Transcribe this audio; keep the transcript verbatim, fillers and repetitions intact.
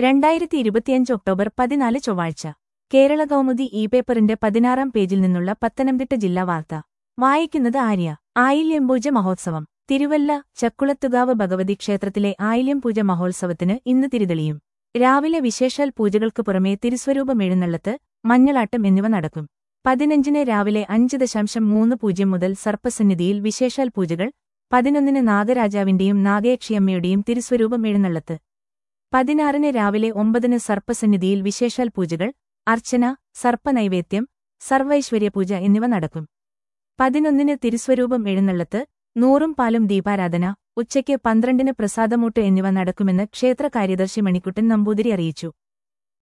രണ്ടായിരത്തി ഇരുപത്തിയഞ്ച് ഒക്ടോബർ പതിനാല് ചൊവ്വാഴ്ച കേരള കൗമുദി ഇ പേപ്പറിന്റെ പതിനാറാം പേജിൽ നിന്നുള്ള പത്തനംതിട്ട ജില്ലാ വാർത്ത വായിക്കുന്നത് ആര്യ. ആയില്യംപൂജ മഹോത്സവം തിരുവല്ല. ചക്കുളത്തുകാവ് ഭഗവതി ക്ഷേത്രത്തിലെ ആയില്യംപൂജ മഹോത്സവത്തിന് ഇന്ന് തിരിതെളിയും. രാവിലെ വിശേഷാൽ പൂജകൾക്ക് പുറമെ തിരുസ്വരൂപം എഴുന്നള്ളത്ത്, മഞ്ഞളാട്ടം എന്നിവ നടക്കും. പതിനഞ്ചിന് രാവിലെ അഞ്ച് ദശാംശം മൂന്ന് പൂജ്യം മുതൽ സർപ്പസന്നിധിയിൽ വിശേഷാൽ പൂജകൾ, പതിനൊന്നിന് നാഗരാജാവിന്റെയും നാഗയക്ഷിയമ്മയുടെയും തിരുസ്വരൂപം എഴുന്നള്ളത്ത്, പതിനാറിന് രാവിലെ ഒമ്പതിന് സർപ്പസന്നിധിയിൽ വിശേഷാൽ പൂജകൾ, അർച്ചന, സർപ്പനൈവേദ്യം, സർവൈശ്വര്യപൂജ എന്നിവ നടക്കും. പതിനൊന്നിന് തിരുസ്വരൂപം എഴുന്നള്ളത്ത്, നൂറും പാലും ദീപാരാധന, ഉച്ചയ്ക്ക് പന്ത്രണ്ടിന് പ്രസാദമൂട്ട് എന്നിവ നടക്കുമെന്ന് ക്ഷേത്ര കാര്യദർശി മണിക്കുട്ടൻ നമ്പൂതിരി അറിയിച്ചു.